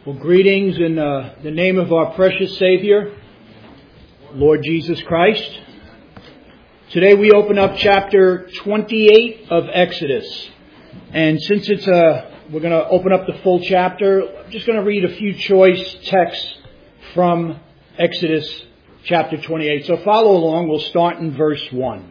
Well, greetings in the name of our precious Savior, Lord Jesus Christ. Today we open up chapter 28 of Exodus. And since we're going to open up the full chapter, I'm just going to read a few choice texts from Exodus chapter 28. So follow along. We'll start in verse 1.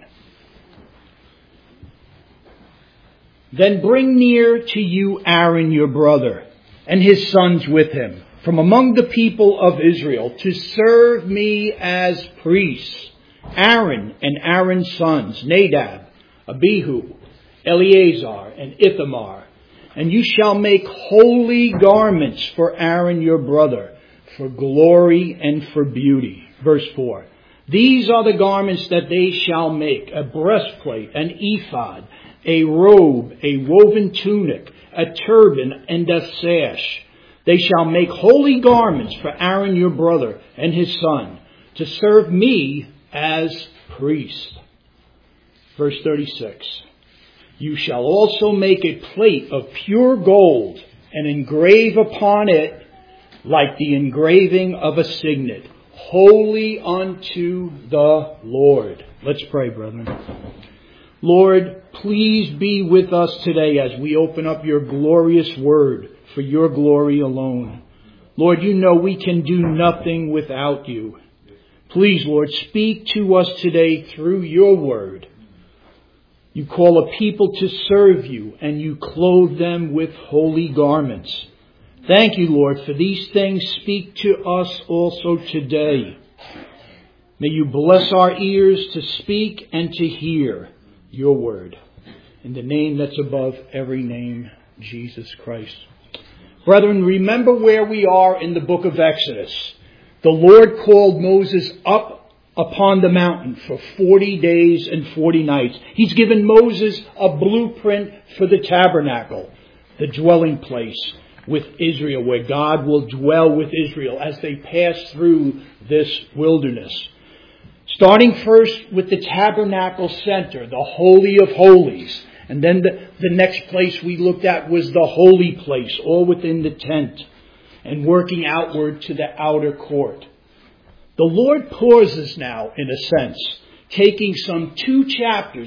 Then bring near to you Aaron your brother, and his sons with him, from among the people of Israel, to serve me as priests. Aaron and Aaron's sons, Nadab, Abihu, Eleazar, and Ithamar. And you shall make holy garments for Aaron your brother, for glory and for beauty. Verse 4. These are the garments that they shall make: a breastplate, an ephod, a robe, a woven tunic, a turban, and a sash. They shall make holy garments for Aaron your brother and his son, to serve me as priest. Verse 36. You shall also make a plate of pure gold, and engrave upon it like the engraving of a signet, holy unto the Lord. Let's pray, brethren. Lord, please be with us today as we open up your glorious word for your glory alone. Lord, you know we can do nothing without you. Please, Lord, speak to us today through your word. You call a people to serve you, and you clothe them with holy garments. Thank you, Lord, for these things. Speak to us also today. May you bless our ears to speak and to hear your word. In the name that's above every name, Jesus Christ. Brethren, remember where we are in the book of Exodus. The Lord called Moses up upon the mountain for 40 days and 40 nights. He's given Moses a blueprint for the tabernacle, the dwelling place with Israel, where God will dwell with Israel as they pass through this wilderness. Starting first with the tabernacle center, the Holy of Holies. And then the next place we looked at was the holy place, all within the tent, and working outward to the outer court. The Lord pauses now, in a sense, taking some 2 chapters,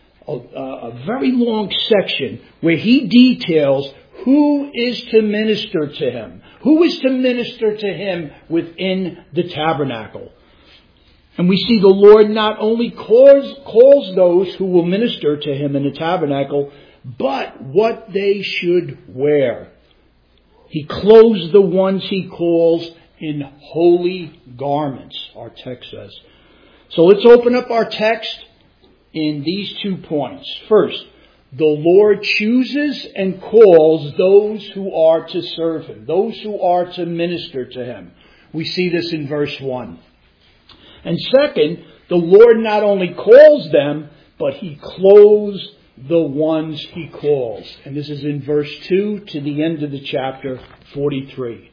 a very long section, where he details who is to minister to him. Who is to minister to him within the tabernacle. And we see the Lord not only calls those who will minister to him in the tabernacle, but what they should wear. He clothes the ones he calls in holy garments, our text says. So let's open up our text in these 2 points. First, the Lord chooses and calls those who are to serve him, those who are to minister to him. We see this in verse 1. And second, the Lord not only calls them, but he clothes the ones he calls. And this is in verse 2 to the end of the chapter 43.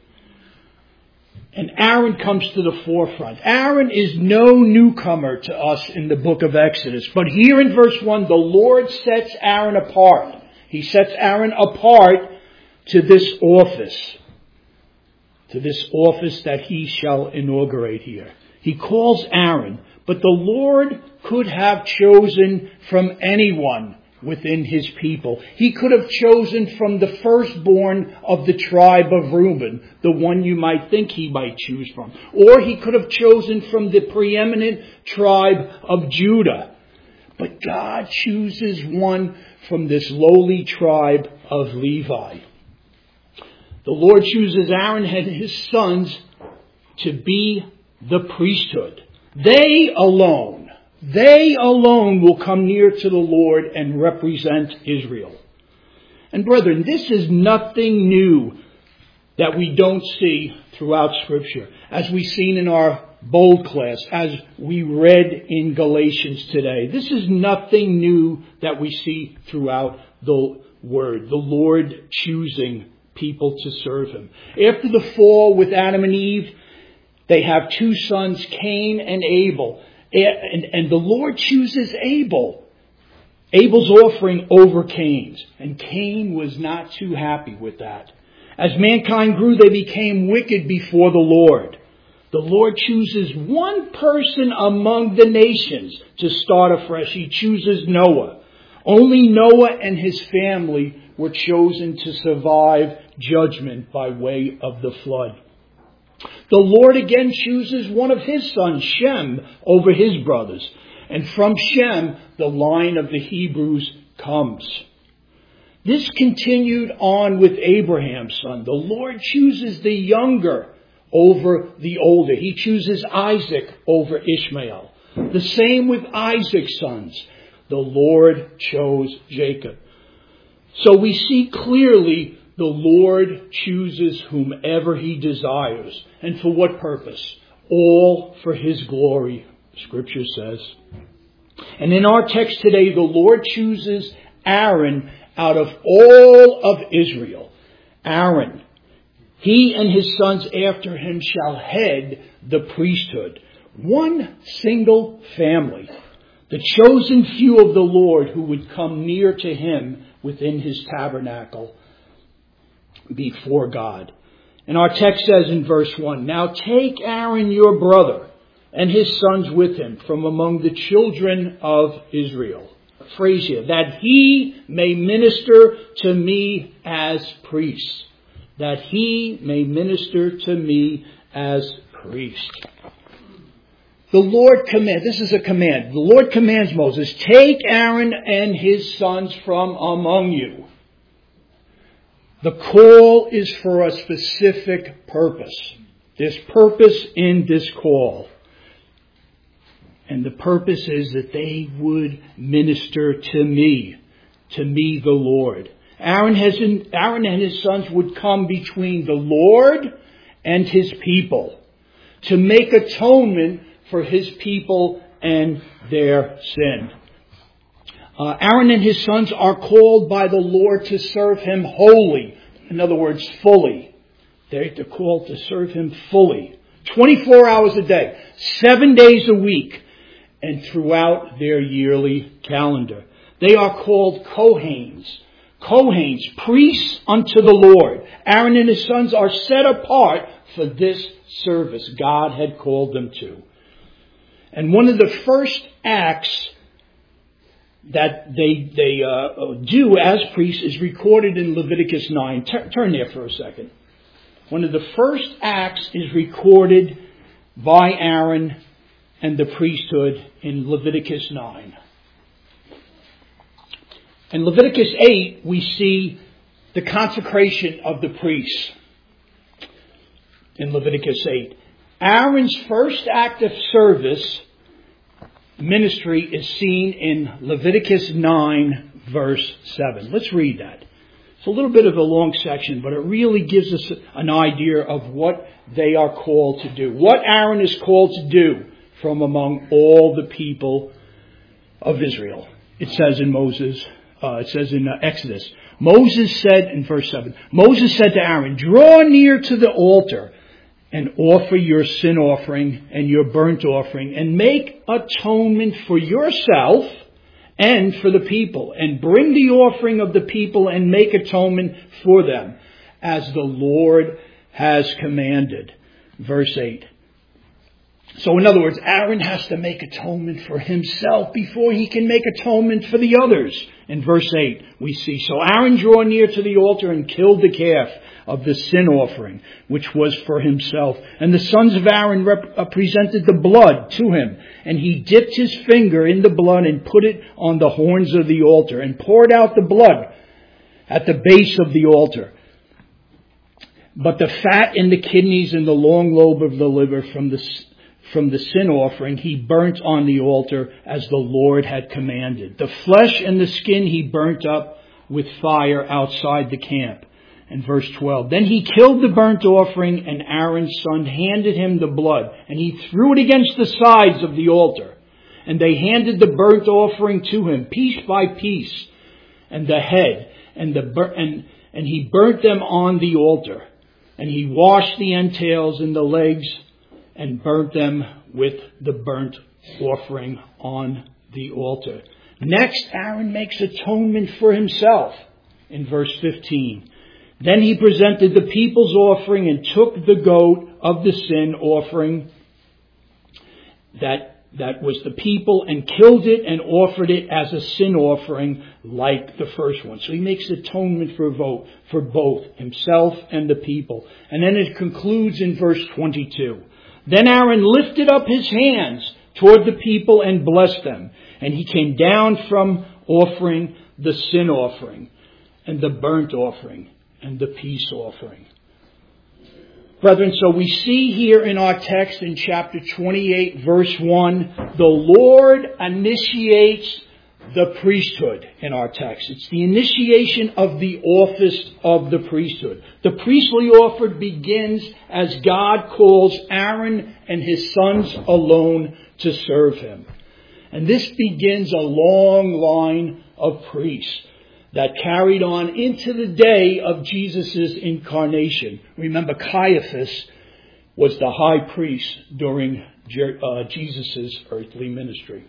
And Aaron comes to the forefront. Aaron is no newcomer to us in the book of Exodus. But here in verse 1, the Lord sets Aaron apart. He sets Aaron apart to this office. To this office that he shall inaugurate here. He calls Aaron, but the Lord could have chosen from anyone within his people. He could have chosen from the firstborn of the tribe of Reuben, the one you might think he might choose from. Or he could have chosen from the preeminent tribe of Judah. But God chooses one from this lowly tribe of Levi. The Lord chooses Aaron and his sons to be the priesthood. They alone will come near to the Lord and represent Israel. And brethren, this is nothing new that we don't see throughout Scripture. As we've seen in our bold class, as we read in Galatians today. This is nothing new that we see throughout the Word. The Lord choosing people to serve him. After the fall with Adam and Eve, they have 2 sons, Cain and Abel. And the Lord chooses Abel. Abel's offering over Cain's. And Cain was not too happy with that. As mankind grew, they became wicked before the Lord. The Lord chooses one person among the nations to start afresh. He chooses Noah. Only Noah and his family were chosen to survive judgment by way of the flood. The Lord again chooses one of his sons, Shem, over his brothers. And from Shem, the line of the Hebrews comes. This continued on with Abraham's son. The Lord chooses the younger over the older. He chooses Isaac over Ishmael. The same with Isaac's sons. The Lord chose Jacob. So we see clearly the Lord chooses whomever he desires. And for what purpose? All for his glory, Scripture says. And in our text today, the Lord chooses Aaron out of all of Israel. Aaron, he and his sons after him shall head the priesthood. One single family. The chosen few of the Lord who would come near to him within his tabernacle before God. And our text says in verse 1, Now take Aaron your brother and his sons with him from among the children of Israel. Phrase here, that he may minister to me as priest. That he may minister to me as priest. The Lord commands, this is a command. The Lord commands Moses, take Aaron and his sons from among you. The call is for a specific purpose. There's purpose in this call. And the purpose is that they would minister to me the Lord. Aaron and his sons would come between the Lord and his people to make atonement for his people and their sin. Aaron and his sons are called by the Lord to serve him wholly. In other words, fully. They're called to serve him fully. 24 hours a day, 7 days a week, and throughout their yearly calendar. They are called Kohanes. Kohanes, priests unto the Lord. Aaron and his sons are set apart for this service God had called them to. And one of the first acts that they do as priests is recorded in Leviticus 9. Turn there for a second. One of the first acts is recorded by Aaron and the priesthood in Leviticus 9. In Leviticus 8, we see the consecration of the priests. In Leviticus 8. Aaron's first act of service ministry is seen in Leviticus 9, verse 7. Let's read that. It's a little bit of a long section, but it really gives us an idea of what they are called to do. What Aaron is called to do from among all the people of Israel. It says in Exodus, Moses said in verse 7, Moses said to Aaron, draw near to the altar and offer your sin offering and your burnt offering, and make atonement for yourself and for the people, and bring the offering of the people and make atonement for them, as the Lord has commanded. Verse 8. So in other words, Aaron has to make atonement for himself before he can make atonement for the others. In verse 8, we see, so Aaron drew near to the altar and killed the calf of the sin offering, which was for himself. And the sons of Aaron presented the blood to him. And he dipped his finger in the blood and put it on the horns of the altar and poured out the blood at the base of the altar. But the fat and the kidneys and the long lobe of the liver from the sin offering he burnt on the altar as the Lord had commanded. The flesh and the skin he burnt up with fire outside the camp. And verse 12, then he killed the burnt offering, and Aaron's son handed him the blood, and he threw it against the sides of the altar. And they handed the burnt offering to him, piece by piece, and the head, and he burnt them on the altar. And he washed the entails and the legs, and burnt them with the burnt offering on the altar. Next, Aaron makes atonement for himself in verse 15. Then he presented the people's offering and took the goat of the sin offering that was the people, and killed it and offered it as a sin offering like the first one. So he makes atonement for both himself and the people. And then it concludes in verse 22. Then Aaron lifted up his hands toward the people and blessed them. And he came down from offering the sin offering and the burnt offering and the peace offering. Brethren, so we see here in our text in chapter 28, verse 1, the Lord initiates the priesthood in our text. It's the initiation of the office of the priesthood. The priestly offer begins as God calls Aaron and his sons alone to serve him. And this begins a long line of priests that carried on into the day of Jesus' incarnation. Remember, Caiaphas was the high priest during Jesus' earthly ministry.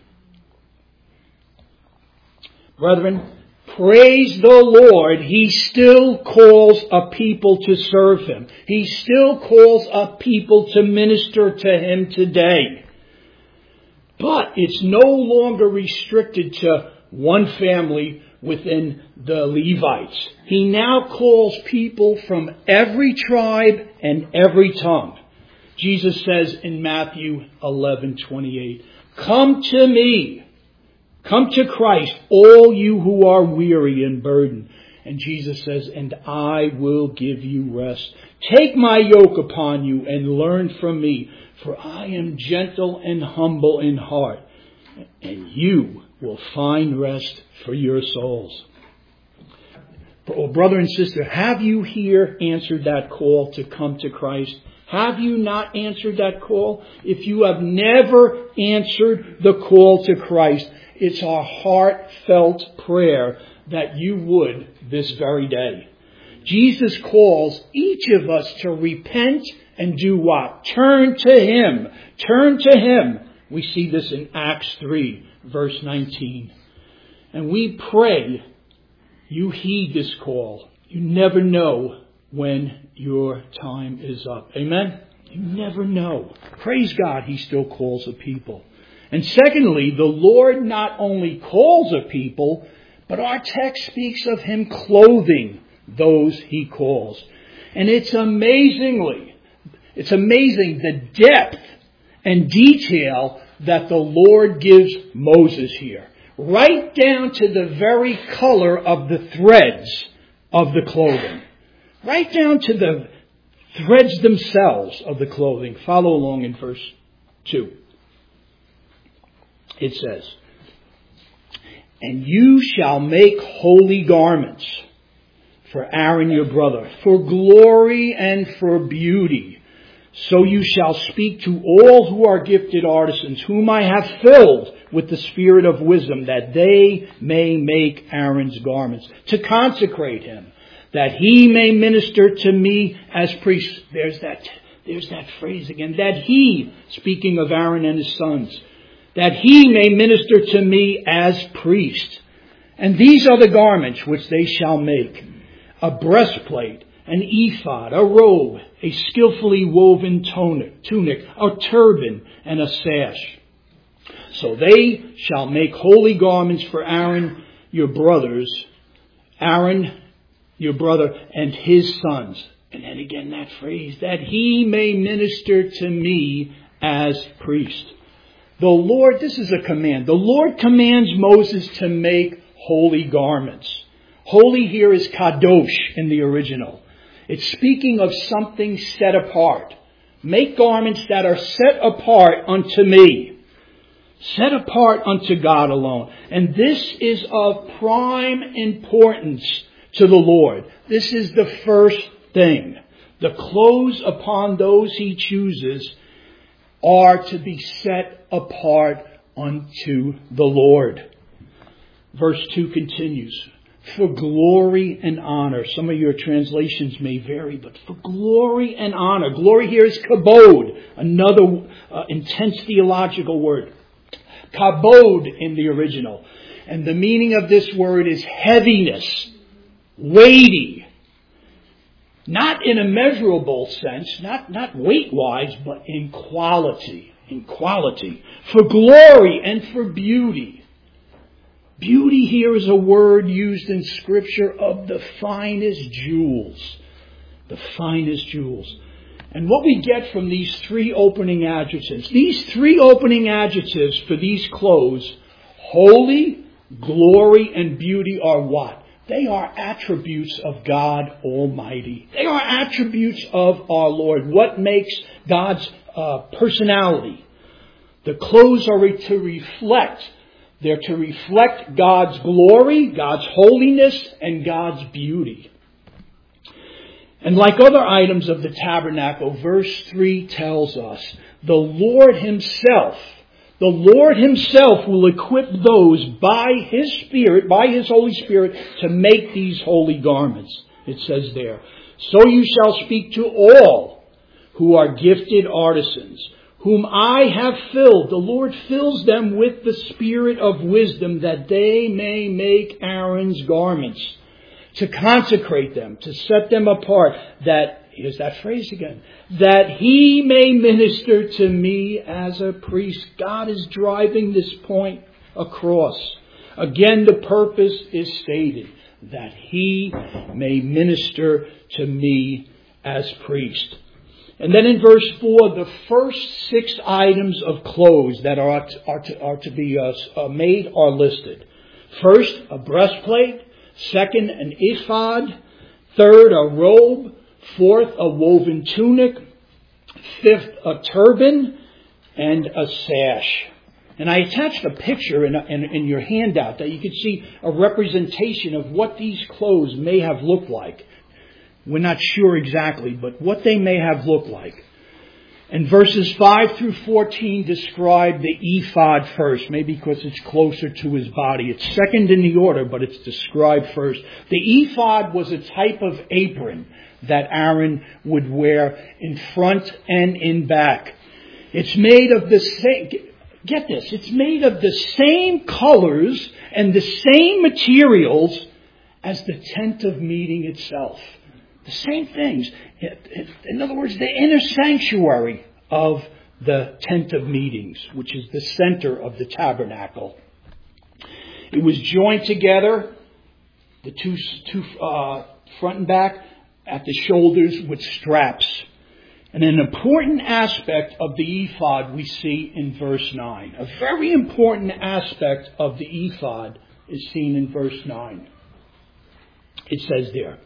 Brethren, praise the Lord, He still calls a people to serve Him. He still calls a people to minister to Him today. But it's no longer restricted to one family within the Levites. He now calls people from every tribe and every tongue. Jesus says in Matthew 11:28, "Come to me, come to Christ, all you who are weary and burdened." And Jesus says, "And I will give you rest. Take my yoke upon you and learn from me, for I am gentle and humble in heart, and you will find rest for your souls." Oh, brother and sister, have you here answered that call to come to Christ? Have you not answered that call? If you have never answered the call to Christ, it's our heartfelt prayer that you would this very day. Jesus calls each of us to repent and do what? Turn to Him. Turn to Him. We see this in Acts 3, verse 19. And we pray you heed this call. You never know when your time is up. Amen? You never know. Praise God, He still calls a people. And secondly, the Lord not only calls a people, but our text speaks of Him clothing those He calls. And it's amazing the depth and detail that the Lord gives Moses here. Right down to the very color of the threads of the clothing. Right down to the threads themselves of the clothing. Follow along in verse 2. It says, "And you shall make holy garments for Aaron your brother, for glory and for beauty. So you shall speak to all who are gifted artisans, whom I have filled with the spirit of wisdom, that they may make Aaron's garments, to consecrate him, that he may minister to me as priest." There's that phrase again. That he, speaking of Aaron and his sons, "that he may minister to me as priest. And these are the garments which they shall make: a breastplate, an ephod, a robe, a skillfully woven tunic, a turban, and a sash. So they shall make holy garments for Aaron your brother, and his sons." And then again that phrase, "that he may minister to me as priest." The Lord, this is a command. The Lord commands Moses to make holy garments. Holy here is kadosh in the original. It's speaking of something set apart. Make garments that are set apart unto me. Set apart unto God alone. And this is of prime importance to the Lord. This is the first thing. The clothes upon those He chooses are to be set apart unto the Lord. Verse 2 continues, "For glory and honor." Some of your translations may vary, but for glory and honor. Glory here is kabod, another intense theological word. Kabod in the original. And the meaning of this word is heaviness, weighty. Not in a measurable sense, not weight-wise, but in quality. In quality. For glory and for beauty. Beauty here is a word used in Scripture of the finest jewels. The finest jewels. And what we get from these three opening adjectives, for these clothes, holy, glory, and beauty are what? They are attributes of God Almighty. They are attributes of our Lord. What makes God's personality? The clothes are to reflect. They're to reflect God's glory, God's holiness, and God's beauty. And like other items of the tabernacle, verse 3 tells us, the Lord Himself will equip those by His Spirit, by His Holy Spirit, to make these holy garments. It says there, so you shall speak to all who are gifted artisans, whom I have filled. The Lord fills them with the spirit of wisdom, that they may make Aaron's garments, to consecrate them, to set them apart, that, here's that phrase again, that He may minister to me as a priest. God is driving this point across. Again, the purpose is stated, that He may minister to me as priest. And then in verse 4, the first 6 items of clothes that are to be made are listed. First, a breastplate. Second, an ephod. Third, a robe. Fourth, a woven tunic. Fifth, a turban. And a sash. And I attached a picture in your handout that you could see a representation of what these clothes may have looked like. We're not sure exactly, but what they may have looked like. And verses 5 through 14 describe the ephod first, maybe because it's closer to his body. It's second in the order, but it's described first. The ephod was a type of apron that Aaron would wear in front and in back. It's made of the same, get this, it's made of the same colors and the same materials as the tent of meeting itself. The same things. In other words, the inner sanctuary of the tent of meetings, which is the center of the tabernacle. It was joined together, the two front and back, at the shoulders with straps. And an important aspect of the ephod we see in verse 9. A very important aspect of the ephod is seen in verse 9. It says there,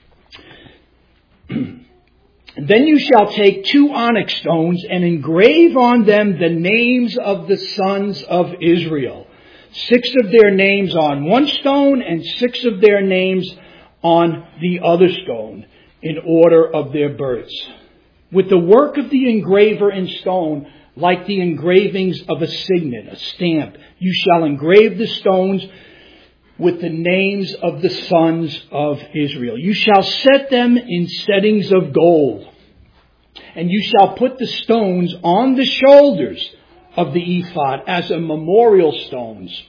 then you shall take 2 onyx stones and engrave on them the names of the sons of Israel. 6 of their names on one stone and 6 of their names on the other stone in order of their births. With the work of the engraver in stone, like the engravings of a signet, a stamp, you shall engrave the stones with the names of the sons of Israel. You shall set them in settings of gold. And you shall put the stones on the shoulders of the ephod as a memorial stones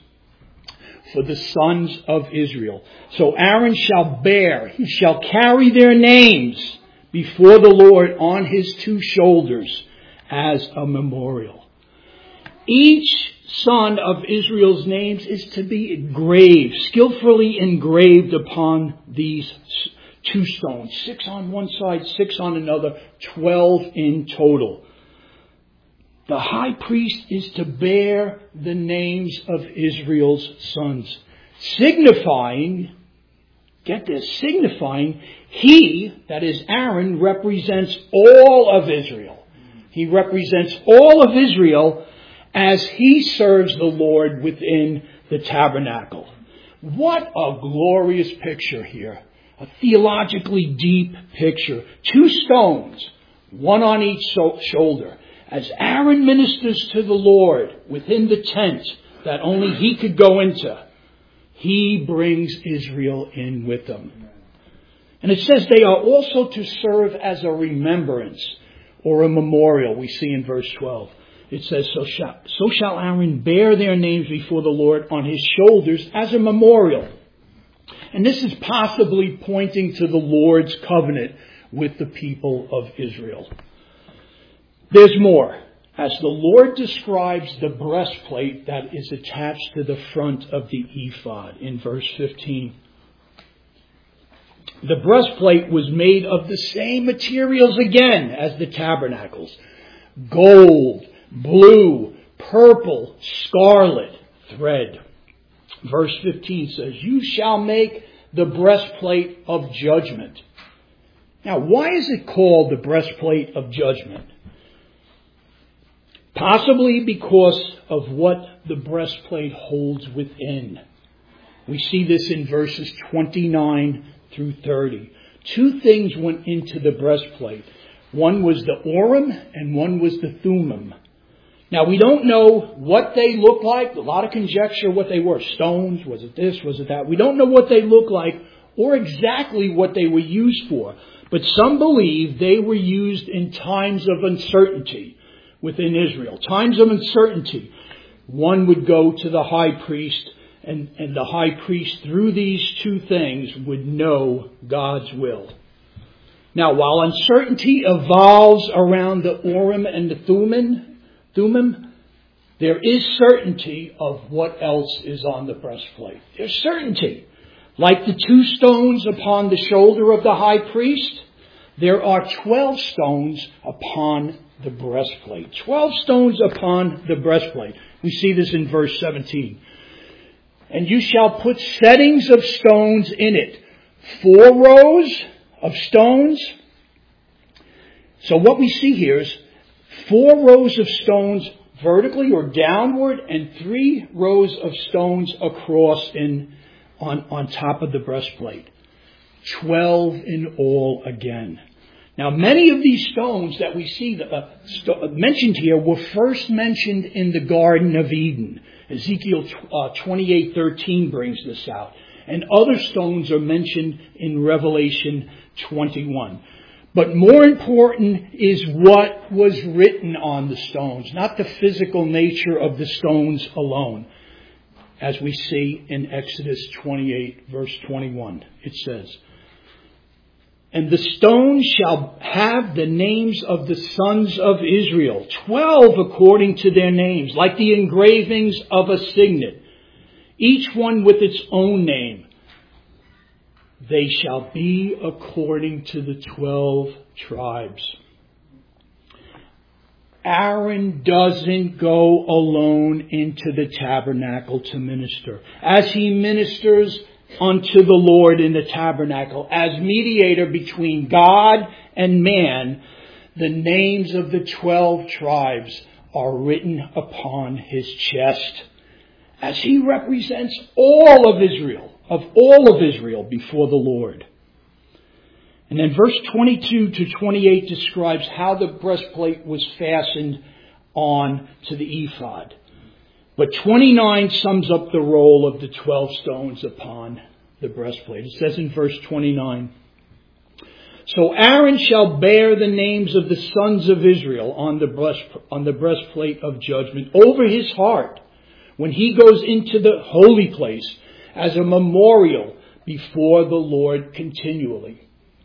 for the sons of Israel. So Aaron shall he shall carry their names before the Lord on his 2 shoulders as a memorial. Each son of Israel's names is to be engraved, skillfully engraved upon these 2 stones. 6 on one side, 6 on another, 12 in total. The high priest is to bear the names of Israel's sons, signifying, get this, signifying he, that is Aaron, represents all of Israel. He represents all of Israel as he serves the Lord within the tabernacle. What a glorious picture here. A theologically deep picture. 2 stones, one on each shoulder. As Aaron ministers to the Lord within the tent that only he could go into, he brings Israel in with them. And it says they are also to serve as a remembrance or a memorial, we see in verse 12. It says, so shall Aaron bear their names before the Lord on his shoulders as a memorial. And this is possibly pointing to the Lord's covenant with the people of Israel. There's more. As the Lord describes the breastplate that is attached to the front of the ephod in verse 15. The breastplate was made of the same materials again as the tabernacles. Gold, blue, purple, scarlet thread. Verse 15 says, "You shall make the breastplate of judgment." Now, why is it called the breastplate of judgment? Possibly because of what the breastplate holds within. We see this in verses 29 through 30. Two things went into the breastplate. One was the Urim and one was the Thummim. Now, we don't know what they look like. A lot of conjecture what they were. Stones, was it this, was it that? We don't know what they look like or exactly what they were used for. But some believe they were used in times of uncertainty within Israel. Times of uncertainty. One would go to the high priest, and the high priest, through these two things, would know God's will. Now, while uncertainty evolves around the Urim and the Thummim, there is certainty of what else is on the breastplate. There's certainty. Like the 2 stones upon the shoulder of the high priest, there are 12 stones upon the breastplate. 12 stones upon the breastplate. We see this in verse 17. "And you shall put settings of stones in it, 4 rows of stones." So what we see here is 4 rows of stones vertically or downward, and 3 rows of stones across on top of the breastplate. 12 in all again. Now, many of these stones that we see mentioned here were first mentioned in the Garden of Eden. Ezekiel 28:13 brings this out. And other stones are mentioned in Revelation 21. But more important is what was written on the stones, not the physical nature of the stones alone. As we see in Exodus 28, verse 21, it says, "And the stones shall have the names of the sons of Israel, 12 according to their names, like the engravings of a signet, each one with its own name. They shall be according to the 12 tribes." Aaron doesn't go alone into the tabernacle to minister. As he ministers unto the Lord in the tabernacle, as mediator between God and man, the names of the 12 tribes are written upon his chest, as he represents all of Israel before the Lord. And then verse 22 to 28 describes how the breastplate was fastened on to the ephod. But 29 sums up the role of the 12 stones upon the breastplate. It says in verse 29, "So Aaron shall bear the names of the sons of Israel on the breastplate of judgment over his heart when he goes into the holy place as a memorial before the Lord continually."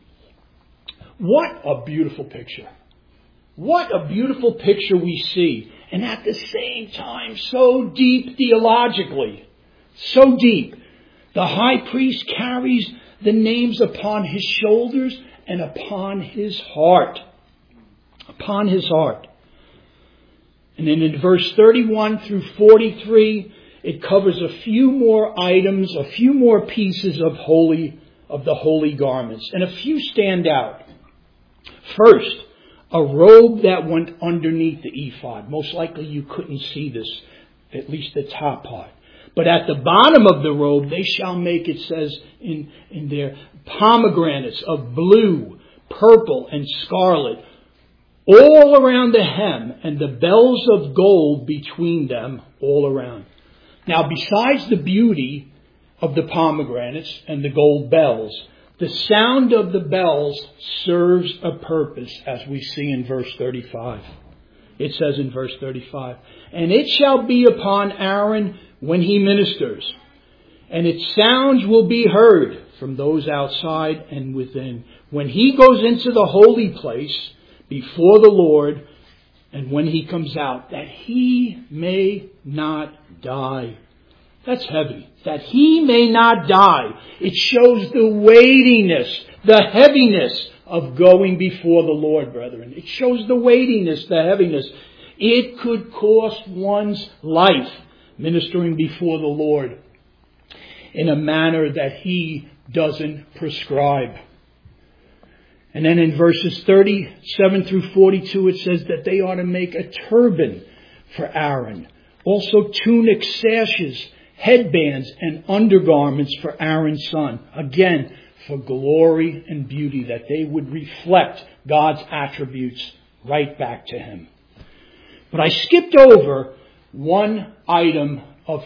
What a beautiful picture. What a beautiful picture we see. And at the same time, so deep theologically. So deep. The high priest carries the names upon his shoulders and upon his heart. Upon his heart. And then in verse 31 through 43, it covers a few more items, a few more pieces of the holy garments. And a few stand out. First, a robe that went underneath the ephod. Most likely you couldn't see this, at least the top part. But at the bottom of the robe, they shall make, it says in there, pomegranates of blue, purple, and scarlet, all around the hem, and the bells of gold between them all around. Now, besides the beauty of the pomegranates and the gold bells, the sound of the bells serves a purpose, as we see in verse 35. It says in verse 35, "And it shall be upon Aaron when he ministers, and its sounds will be heard from those outside and within. When he goes into the holy place before the Lord, and when he comes out, that he may not die. That's heavy. That he may not die. It shows the weightiness, the heaviness of going before the Lord, brethren. It shows the weightiness, the heaviness. It could cost one's life ministering before the Lord in a manner that he doesn't prescribe. And then in verses 37 through 42, it says that they are to make a turban for Aaron. Also tunic sashes, headbands, and undergarments for Aaron's son. Again, for glory and beauty, that they would reflect God's attributes right back to him. But I skipped over one item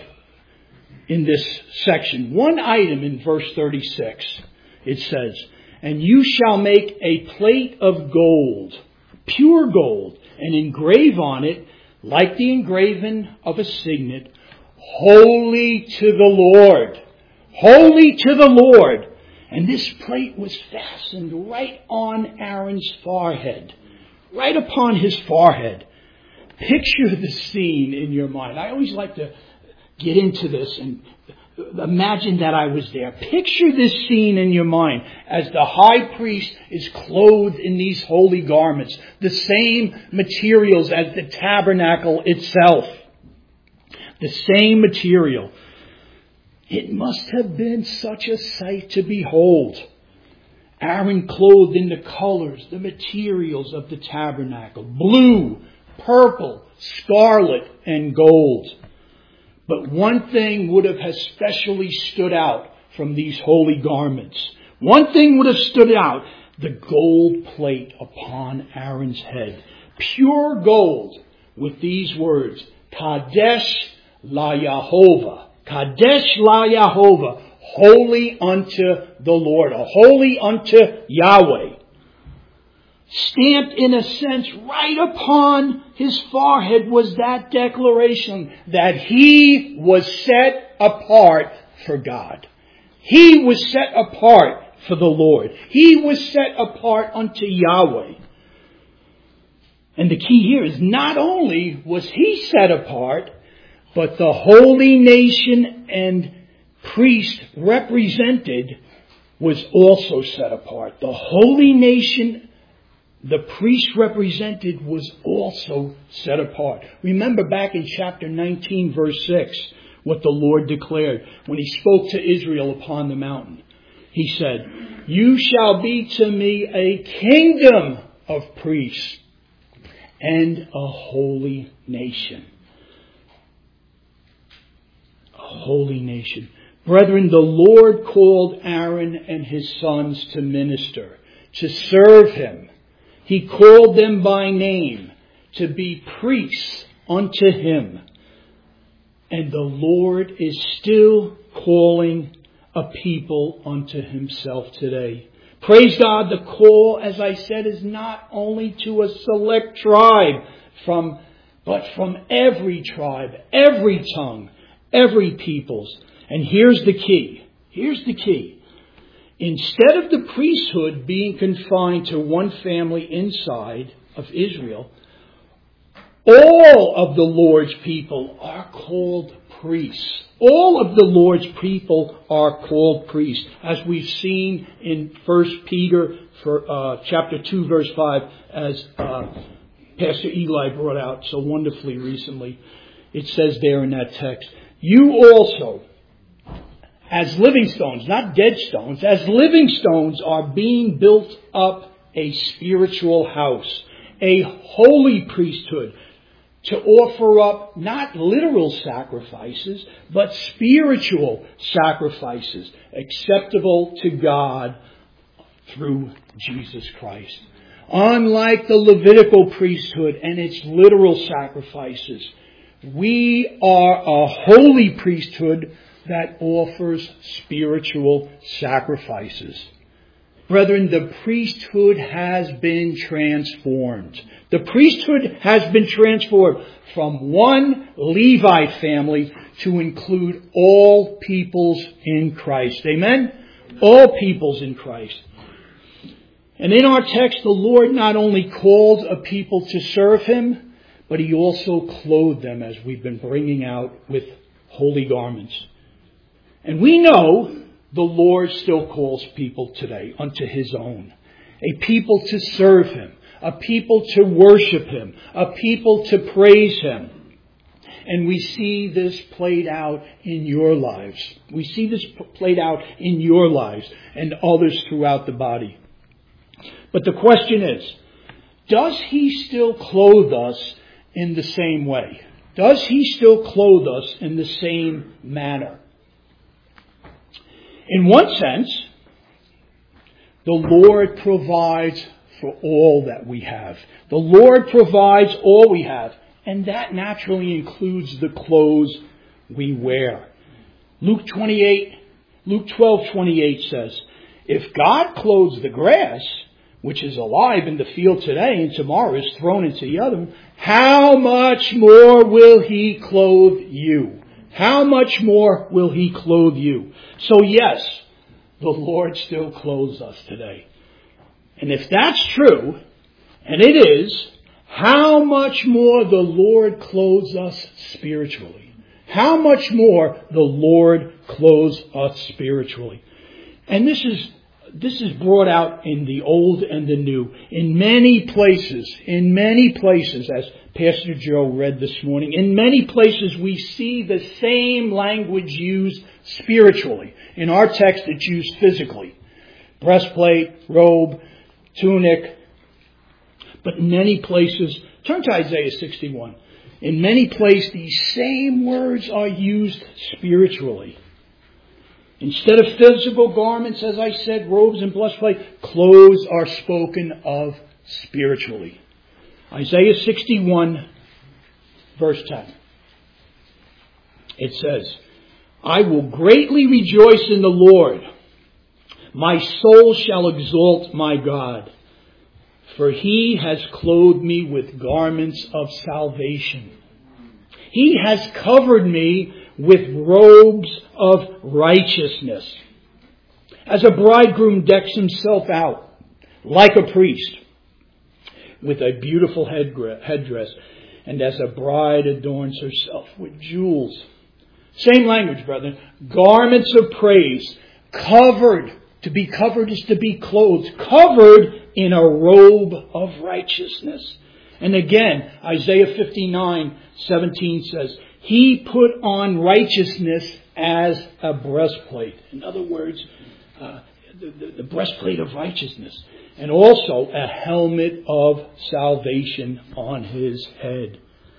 in this section. One item in verse 36. It says, "And you shall make a plate of gold, pure gold, and engrave on it, like the engraving of a signet, holy to the Lord." Holy to the Lord. And this plate was fastened right on Aaron's forehead. Right upon his forehead. Picture the scene in your mind. I always like to get into this and imagine that I was there. Picture this scene in your mind as the high priest is clothed in these holy garments, the same materials as the tabernacle itself. The same material. It must have been such a sight to behold. Aaron clothed in the colors, the materials of the tabernacle. Blue, purple, scarlet, and gold. But one thing would have especially stood out from these holy garments. One thing would have stood out. The gold plate upon Aaron's head. Pure gold with these words. Kadesh la Yahovah. Kadesh la Yahovah. Holy unto the Lord. Or holy unto Yahweh. Stamped in a sense right upon his forehead was that declaration that he was set apart for God. He was set apart for the Lord. He was set apart unto Yahweh. And the key here is not only was he set apart, but the holy nation and priest represented was also set apart. The holy nation the priest represented was also set apart. Remember back in chapter 19, verse 6, what the Lord declared when he spoke to Israel upon the mountain. He said, "You shall be to me a kingdom of priests and a holy nation." A holy nation. Brethren, the Lord called Aaron and his sons to minister, to serve him. He called them by name to be priests unto him. And the Lord is still calling a people unto himself today. Praise God, the call, as I said, is not only to a select tribe, but from every tribe, every tongue, every peoples. And here's the key. Here's the key. Instead of the priesthood being confined to one family inside of Israel, all of the Lord's people are called priests. All of the Lord's people are called priests. As we've seen in 1 Peter chapter 2, verse 5, as Pastor Eli brought out so wonderfully recently. It says there in that text, "You also, as living stones," not dead stones, "as living stones are being built up a spiritual house, a holy priesthood, to offer up not literal sacrifices, but spiritual sacrifices, acceptable to God through Jesus Christ." Unlike the Levitical priesthood and its literal sacrifices, we are a holy priesthood that offers spiritual sacrifices. Brethren, the priesthood has been transformed. The priesthood has been transformed from one Levite family to include all peoples in Christ. Amen? All peoples in Christ. And in our text, the Lord not only called a people to serve Him, but He also clothed them, as we've been bringing out, with holy garments. And we know the Lord still calls people today unto His own. A people to serve Him. A people to worship Him. A people to praise Him. And we see this played out in your lives. We see this played out in your lives and others throughout the body. But the question is, does He still clothe us in the same way? Does He still clothe us in the same manner? In one sense, the Lord provides for all that we have. The Lord provides all we have. And that naturally includes the clothes we wear. Luke 12:28 says, if God clothes the grass, which is alive in the field today and tomorrow is thrown into the oven, how much more will He clothe you? How much more will He clothe you? So yes, the Lord still clothes us today. And if that's true, and it is, how much more the Lord clothes us spiritually. How much more the Lord clothes us spiritually. And this is brought out in the Old and the New. In many places, as Pastor Joe read this morning, in many places we see the same language used spiritually. In our text, it's used physically. Breastplate, robe, tunic. But in many places, turn to Isaiah 61. In many places, these same words are used spiritually. Instead of physical garments, as I said, robes and breastplate, clothes are spoken of spiritually. Isaiah 61, verse 10. It says, I will greatly rejoice in the Lord. My soul shall exalt my God. For He has clothed me with garments of salvation. He has covered me with robes of righteousness. As a bridegroom decks himself out like a priest with a beautiful headdress, and as a bride adorns herself with jewels. Same language, brethren. Garments of praise. Covered. To be covered is to be clothed. Covered in a robe of righteousness. And again, Isaiah 59:17 says, He put on righteousness as a breastplate. In other words, the breastplate of righteousness. And also a helmet of salvation on His head.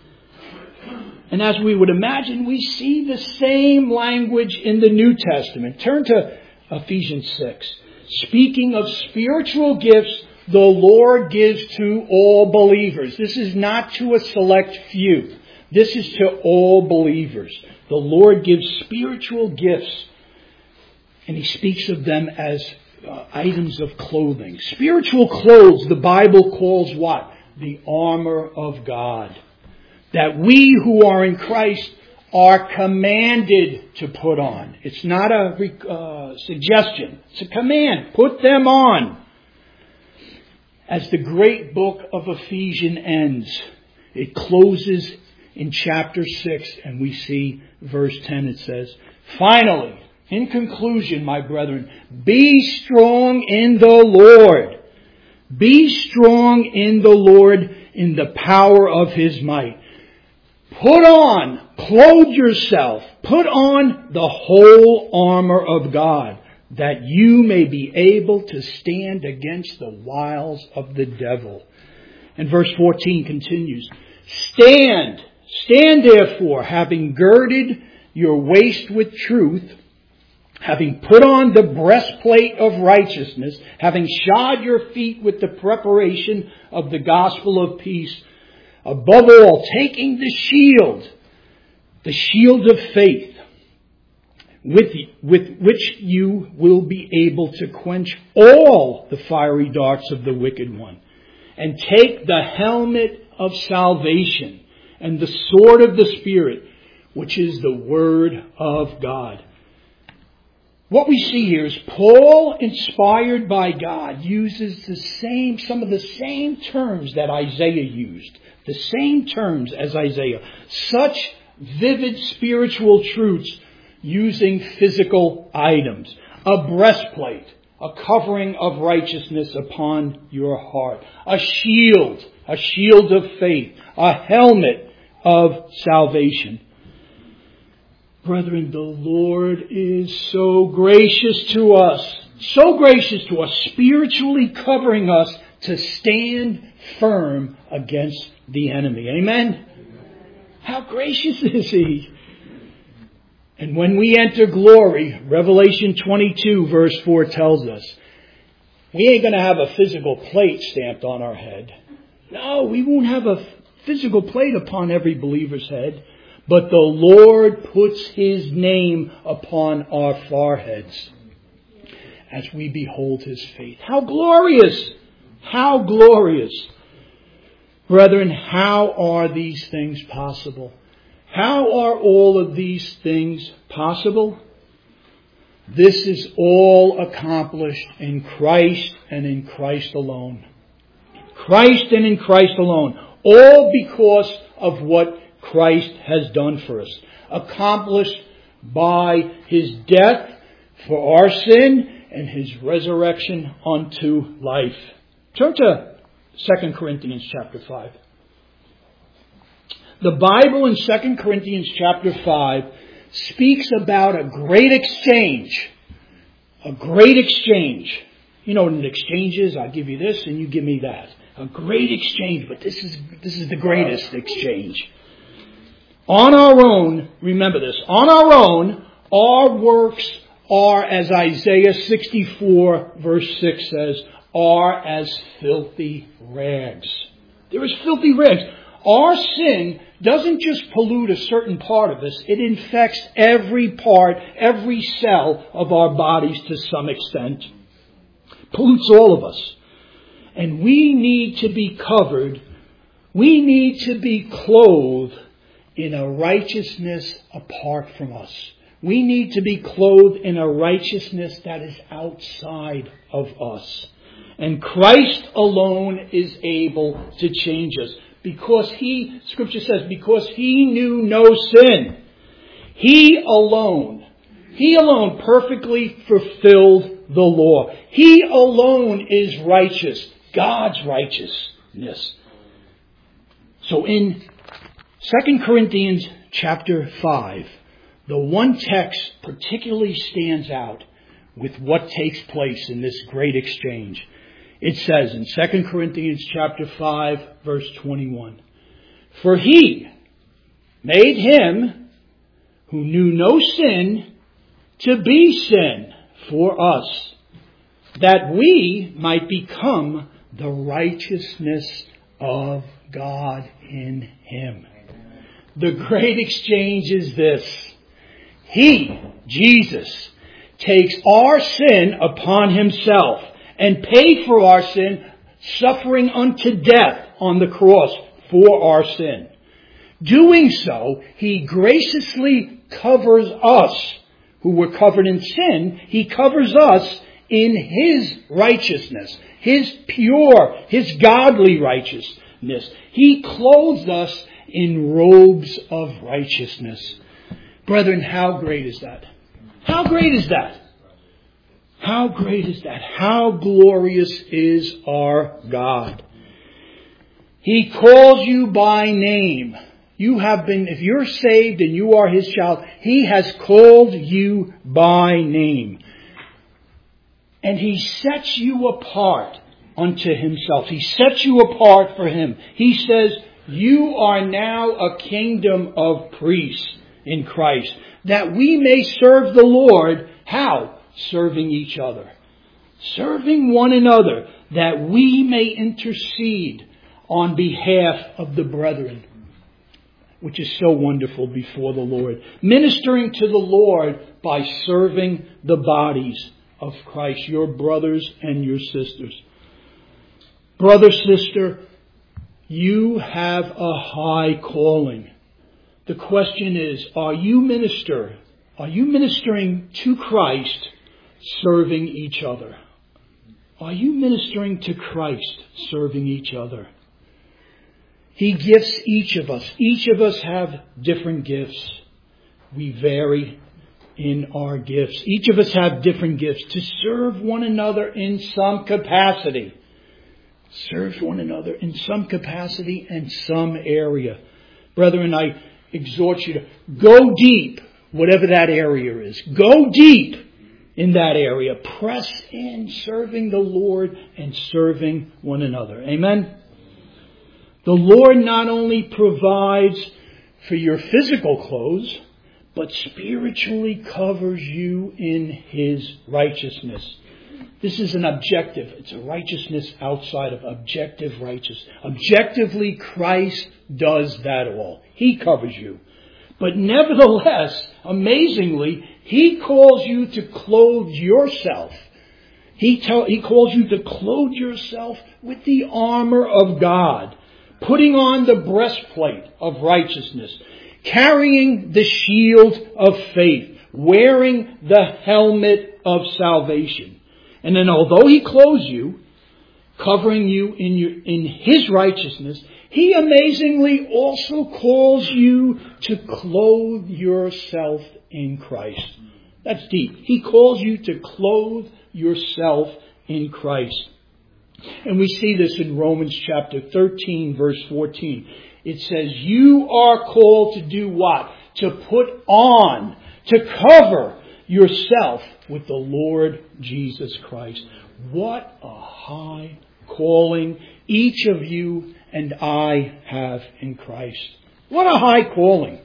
And as we would imagine, we see the same language in the New Testament. Turn to Ephesians 6. Speaking of spiritual gifts, the Lord gives to all believers. This is not to a select few. This is to all believers. The Lord gives spiritual gifts. And He speaks of them as items of clothing. Spiritual clothes, the Bible calls what? The armor of God. That we who are in Christ are commanded to put on. It's not a suggestion. It's a command. Put them on. As the great book of Ephesians ends, it closes in chapter 6, and we see verse 10. It says, finally, in conclusion, my brethren, be strong in the Lord. Be strong in the Lord in the power of His might. Put on, clothe yourself, put on the whole armor of God, that you may be able to stand against the wiles of the devil. And verse 14 continues, Stand therefore, having girded your waist with truth, having put on the breastplate of righteousness, having shod your feet with the preparation of the gospel of peace, above all, taking the shield of faith, with which you will be able to quench all the fiery darts of the wicked one. And take the helmet of salvation and the sword of the Spirit, which is the Word of God. What we see here is Paul, inspired by God, uses some of the same terms that Isaiah used. The same terms as Isaiah. Such vivid spiritual truths using physical items. A breastplate, a covering of righteousness upon your heart. A shield of faith. A helmet of salvation. Brethren, the Lord is so gracious to us, spiritually covering us to stand firm against the enemy. Amen? How gracious is He? And when we enter glory, Revelation 22 verse 4 tells us, we ain't going to have a physical plate stamped on our head. No, we won't have a physical plate upon every believer's head. But the Lord puts His name upon our foreheads as we behold His face. How glorious! How glorious! Brethren, how are these things possible? How are all of these things possible? This is all accomplished in Christ and in Christ alone. Christ and in Christ alone. All because of what Christ has done for us. Accomplished by His death for our sin and His resurrection unto life. Turn to 2 Corinthians chapter 5. The Bible in 2 Corinthians chapter 5 speaks about a great exchange. A great exchange. You know what an exchange is? I give you this and you give me that. A great exchange, but this is the greatest exchange. On our own, remember this, on our own, our works are, as Isaiah 64 verse 6 says, are as filthy rags. They're as filthy rags. Our sin doesn't just pollute a certain part of us, it infects every part, every cell of our bodies to some extent. Pollutes all of us. And we need to be covered, we need to be clothed in a righteousness apart from us. We need to be clothed in a righteousness that is outside of us. And Christ alone is able to change us. Because Scripture says, because He knew no sin. He alone perfectly fulfilled the law. He alone is righteous. God's righteousness. So in 2 Corinthians chapter 5, the one text particularly stands out with what takes place in this great exchange. It says in 2 Corinthians chapter 5, verse 21, for He made Him who knew no sin to be sin for us, that we might become the righteousness of God in Him. The great exchange is this. He, Jesus, takes our sin upon Himself and paid for our sin, suffering unto death on the cross for our sin. Doing so, He graciously covers us, who were covered in sin. He covers us in His righteousness, His pure, His godly righteousness. He clothes us in robes of righteousness. Brethren, how great is that? How great is that? How great is that? How glorious is our God? He calls you by name. You have been, if you're saved and you are His child, He has called you by name. And He sets you apart unto Himself. He sets you apart for Him. He says, you are now a kingdom of priests in Christ, that we may serve the Lord. How? Serving each other. Serving one another, that we may intercede on behalf of the brethren. which is so wonderful before the Lord. Ministering to the Lord by serving the bodies of Christ, your brothers and your sisters. Brother, sister, you have a high calling. The question is, are you ministering to Christ, serving each other? Are you ministering to Christ, serving each other? He gifts each of us. Each of us have different gifts. We vary in our gifts. Each of us have different gifts to serve one another in some capacity. Serve one another in some capacity and some area. Brethren, I exhort you to go deep, whatever that area is. Go deep in that area. Press in, serving the Lord and serving one another. Amen? The Lord not only provides for your physical clothes, but spiritually covers you in His righteousness. This is an objective. It's a righteousness outside of objective righteousness. Objectively, Christ does that all. He covers you. But nevertheless, amazingly, He calls you to clothe yourself. He calls you to clothe yourself with the armor of God, putting on the breastplate of righteousness, carrying the shield of faith, wearing the helmet of salvation. And then although He clothes you, covering you in His righteousness, He amazingly also calls you to clothe yourself in Christ. That's deep. He calls you to clothe yourself in Christ. And we see this in Romans chapter 13, verse 14. It says, you are called to do what? To put on, to cover yourself with the Lord Jesus Christ. What a high calling each of you and I have in Christ. What a high calling.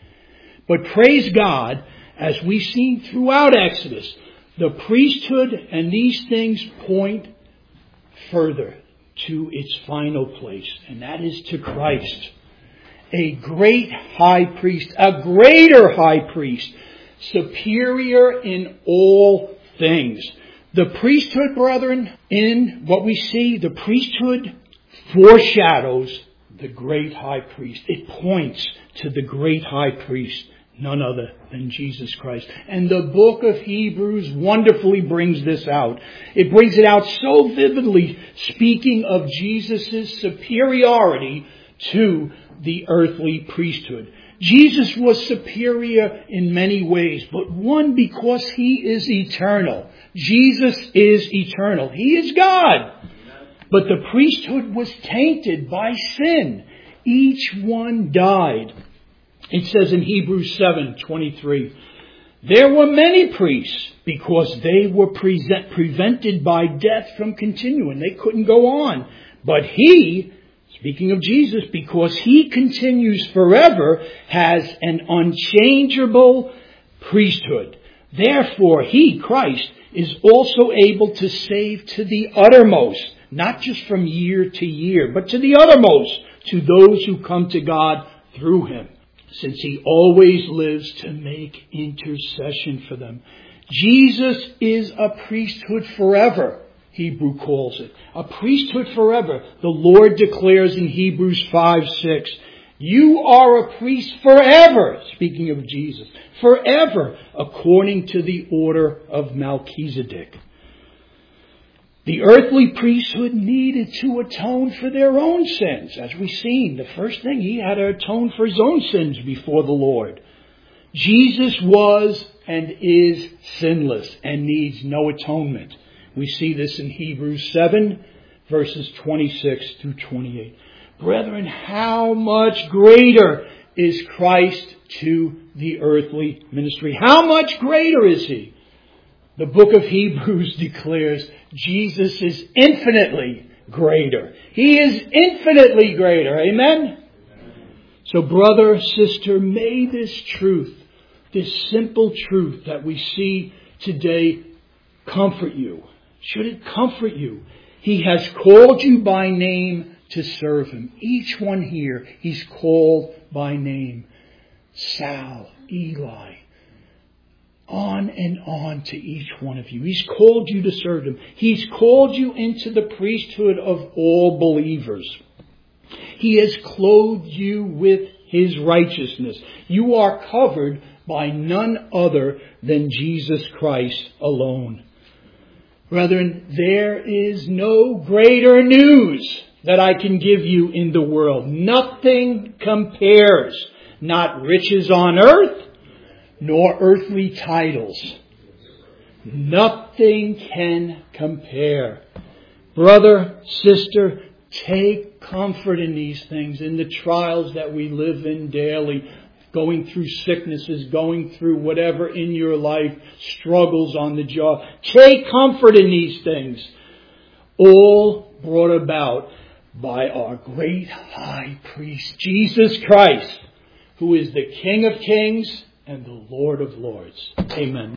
But praise God, as we've seen throughout Exodus, the priesthood and these things point further to its final place, and that is to Christ. A great high priest, a greater high priest, superior in all things. The priesthood, brethren, in what we see, the priesthood foreshadows the great high priest. It points to the great high priest, none other than Jesus Christ. And the book of Hebrews wonderfully brings this out. It brings it out so vividly, speaking of Jesus' superiority to the earthly priesthood. Jesus was superior in many ways, but one, because He is eternal. Jesus is eternal. He is God. But the priesthood was tainted by sin. Each one died. It says in Hebrews 7:23, there were many priests because they were prevented by death from continuing. They couldn't go on. But He, speaking of Jesus, because He continues forever, has an unchangeable priesthood. Therefore, He, Christ, is also able to save to the uttermost, not just from year to year, but to the uttermost, to those who come to God through Him, since He always lives to make intercession for them. Jesus is a priesthood forever, Hebrew calls it. A priesthood forever. The Lord declares in Hebrews 5:6, you are a priest forever, speaking of Jesus, forever, according to the order of Melchizedek. The earthly priesthood needed to atone for their own sins. As we've seen, the first thing, He had to atone for His own sins before the Lord. Jesus was and is sinless and needs no atonement. We see this in Hebrews 7, verses 26 through 28. Brethren, how much greater is Christ to the earthly ministry? How much greater is He? The book of Hebrews declares Jesus is infinitely greater. He is infinitely greater. Amen? So brother, sister, may this truth, this simple truth that we see today, comfort you. Should it comfort you? He has called you by name to serve Him. Each one here, He's called by name. Sal, Eli, on and on to each one of you. He's called you to serve Him. He's called you into the priesthood of all believers. He has clothed you with His righteousness. You are covered by none other than Jesus Christ alone. Brethren, there is no greater news that I can give you in the world. Nothing compares. Not riches on earth, nor earthly titles. Nothing can compare. Brother, sister, take comfort in these things, in the trials that we live in daily, going through sicknesses, going through whatever in your life, struggles on the job. Take comfort in these things. All brought about by our great high priest, Jesus Christ, who is the King of Kings and the Lord of Lords. Amen.